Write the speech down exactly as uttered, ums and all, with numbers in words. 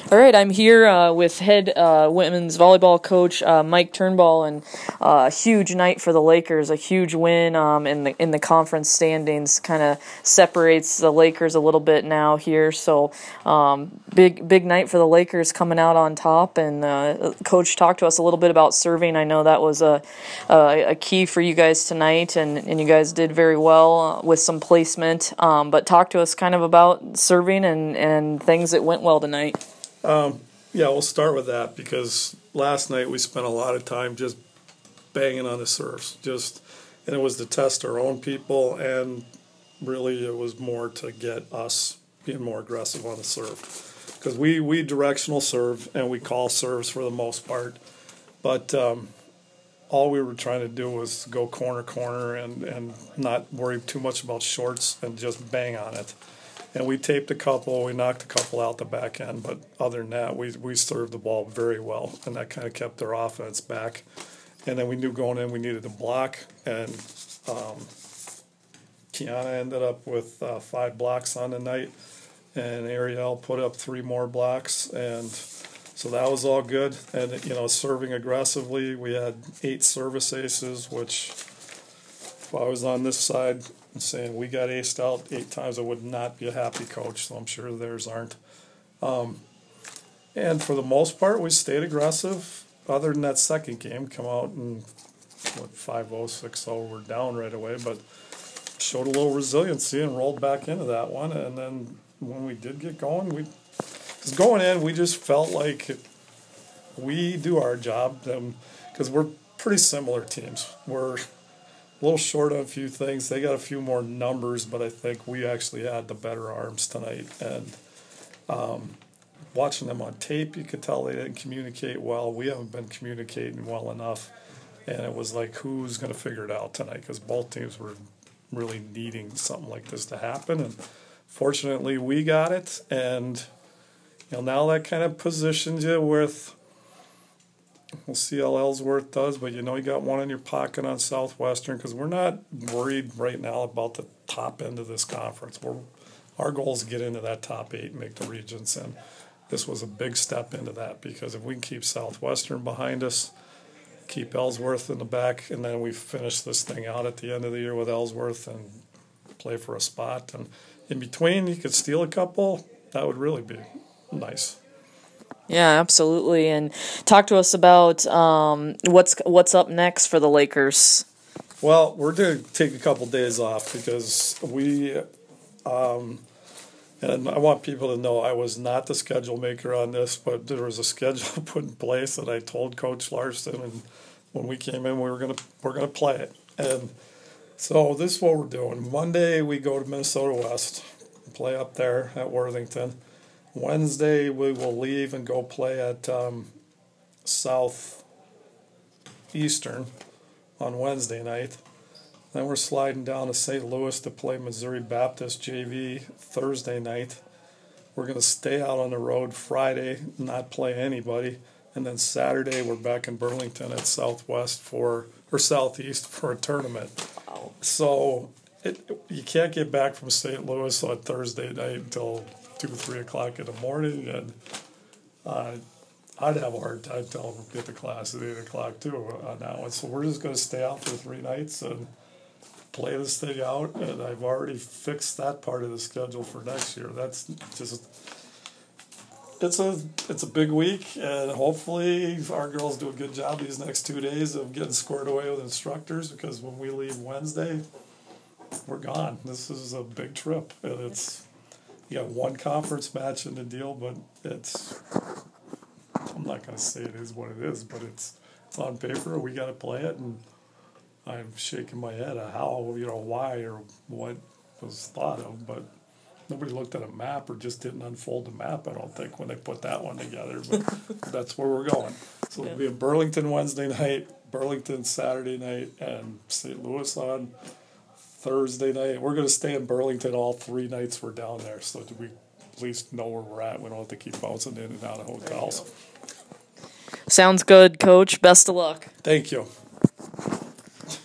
All right, I'm here uh, with head uh, women's volleyball coach uh, Mike Turnbull, and uh, a huge night for the Lakers, a huge win um, in the in the conference standings. Kind of separates the Lakers a little bit now here, so um, big big night for the Lakers coming out on top. And uh, Coach talked to us a little bit about serving. I know that was a a, a key for you guys tonight, and, and you guys did very well uh, with some placement. Um, but talk to us kind of about serving and, and things that went well tonight. Um, yeah, we'll start with that because last night we spent a lot of time just banging on the serves, just, and it was to test our own people, and really it was more to get us being more aggressive on the serve, because we, we directional serve and we call serves for the most part, but um, all we were trying to do was go corner corner and, and not worry too much about shorts and just bang on it. And we taped a couple, we knocked a couple out the back end, but other than that, we we served the ball very well, and that kind of kept their offense back. And then we knew going in we needed to block, and um, Kiana ended up with uh, five blocks on the night, and Ariel put up three more blocks, and so that was all good. And, you know, serving aggressively, we had eight service aces, which if I was on this side saying we got aced out eight times, I would not be a happy coach, so I'm sure theirs aren't. Um, and for the most part, we stayed aggressive. Other than that second game, come out and what five oh, six oh, we're down right away, but showed a little resiliency and rolled back into that one. And then when we did get going, we because going in, we just felt like we do our job because we're pretty similar teams. We're a little short on a few things. They got a few more numbers, but I think we actually had the better arms tonight. And um, watching them on tape, you could tell they didn't communicate well. We haven't been communicating well enough. And it was like, who's going to figure it out tonight? Because both teams were really needing something like this to happen. And fortunately, we got it. And you know, now that kind of positions you with, we'll see how Ellsworth does, but you know you got one in your pocket on Southwestern, because we're not worried right now about the top end of this conference. We're, our goal is to get into that top eight and make the regions, and this was a big step into that, because if we can keep Southwestern behind us, keep Ellsworth in the back, and then we finish this thing out at the end of the year with Ellsworth and play for a spot, and in between you could steal a couple, that would really be nice. Yeah, absolutely. And talk to us about um, what's what's up next for the Lakers. Well, we're going to take a couple days off because we, um, and I want people to know I was not the schedule maker on this, but there was a schedule put in place that I told Coach Larson, and when we came in, we were going to we're going to play it. And so this is what we're doing. Monday we go to Minnesota West, play up there at Worthington. Wednesday, we will leave and go play at um, Southeastern on Wednesday night. Then we're sliding down to Saint Louis to play Missouri Baptist J V Thursday night. We're going to stay out on the road Friday, not play anybody. And then Saturday, we're back in Burlington at Southwest for, or Southeast for a tournament. So it, you can't get back from Saint Louis on Thursday night until two, three o'clock in the morning, and uh, I'd have a hard time telling them to get to class at eight o'clock too on that one. So we're just going to stay out for three nights and play this thing out. And I've already fixed that part of the schedule for next year. That's just it's a it's a big week, and hopefully our girls do a good job these next two days of getting squared away with instructors. Because when we leave Wednesday, we're gone. This is a big trip, and it's. You got one conference match in the deal, but it's, I'm not going to say it is what it is, but it's, it's on paper. We got to play it, and I'm shaking my head at how, you know, why or what was thought of, but nobody looked at a map or just didn't unfold the map, I don't think, when they put that one together, but that's where we're going. So we'll be in Burlington Wednesday night, Burlington Saturday night, and Saint Louis on Thursday night. We're going to stay in Burlington all three nights we're down there, so do we at least know where we're at. We don't have to keep bouncing in and out of hotels. Sounds good, Coach. Best of luck. Thank you.